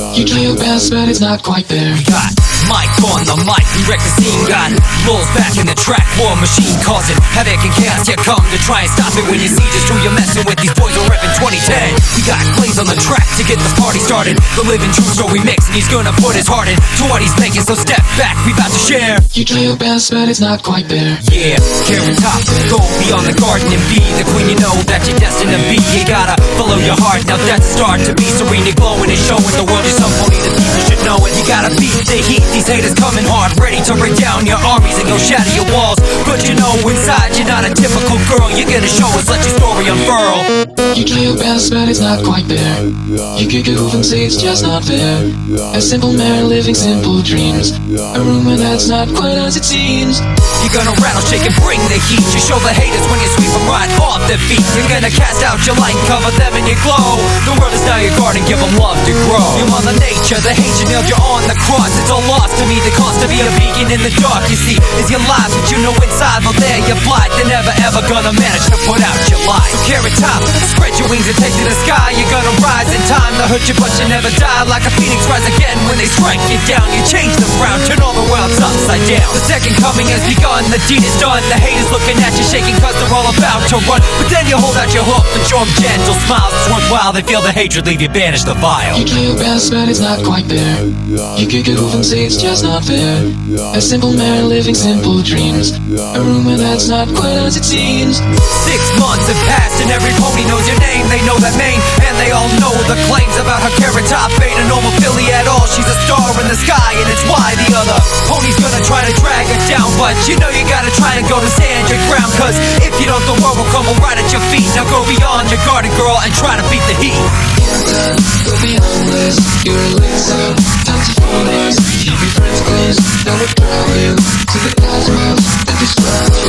You try your best, but it's not quite there. We got Mike on the mic, we wreck the scene. Got Lulz back in the track, war machine causing havoc and chaos. Here come to try and stop it. When you see just who you're messing with, these boys are reppin' 2010. We got Blaze on the track to get the party started. The living true story mix, and he's gonna put his heart in to what he's making. So step back, we about to share. You try your best, but it's not quite there. Yeah, Carrot Top, go beyond the garden and be the queen you know that you're destined to be. You gotta follow your heart, now that's the start to be serene and glowing and showing the world you're some pony that people should know it. You gotta beat the heat, these haters coming hard, ready to break down your armies and go shatter your walls. But you know inside you're not a typical girl, you're gonna show us, let your story unfurl. You try your best, but it's not quite there. You kick a hoof and say it's just not fair. A simple man living simple dreams, a rumor that's not quite as it seems. You're gonna rattle, shake and bring the heat. You show the haters when you sweep them right off their feet. You're gonna cast out your light, cover them in your glow. The world is now your garden, give them love to grow. Your mother nature, the hate you nailed you on the cross. It's all lost to me, the cost to be a beacon in the dark. You see, is your life, but you know inside, well there you're blind. They're never ever gonna manage to put out your light. So Carrot Top, spread your wings and take to the sky. You're gonna rise in time to hurt you, but you never die. Like a phoenix rise again when they strike you down. You change the ground, turn all the worlds upside down. The second coming has begun, the deed is done. The haters looking at you shaking cause they're all about to run. But then you hold out your hook and show them gentle smiles. It's worthwhile, they feel the hatred, leave you banished the vile. You try your best, but it's not quite there. You kick a hoof and say it's just not fair. A simple man living simple dreams, a rumor that's not quite as it seems. 6 months have passed and every pony knows your name. They know that name and they all know the claims about her. Carrot Top ain't a normal filly at all. She's a star in the sky and it's why the other pony's gonna try to drag her down. But you know you gotta try to go to stand your ground, cause if you don't, the world will crumble right at your feet. Now go beyond your garden, girl, and try to beat the heat. Go beyond this, you're a laser. Time to fall this, keep your friends close. That would drive you to the cosmos and describe you.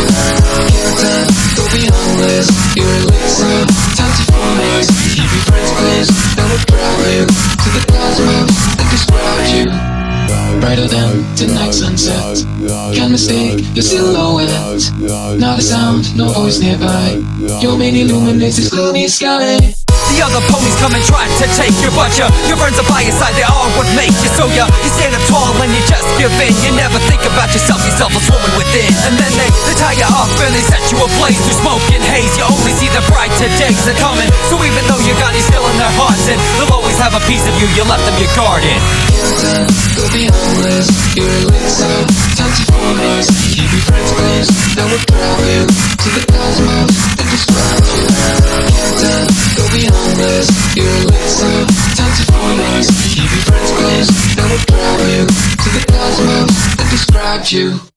Go beyond this, you're a laser. Time to fall this, keep your friends close. That would drive you to the cosmos and describe you. Brighter than tonight sunset, can't mistake your silhouette. Not a sound, no voice nearby. Your main illuminates this gloomy sky. The other ponies come and try to take your butcher. Your friends are by your side, they are what make you. So you stand up tall and you just give in. You never think about yourself, you're selfless woman within. And then they tie you up and they set you ablaze through smoke and haze. You only see the brighter days are coming. So even though you got it still in their hearts, and they'll always have a piece of you, you left them your garden. Go beyond this, you're a laser. Time to fall this, keep your friends close. That would drive you to the cosmos and describe you. Go beyond this, you're a laser. Time to fall this, keep your friends close. That would drive you to the cosmos and describe you.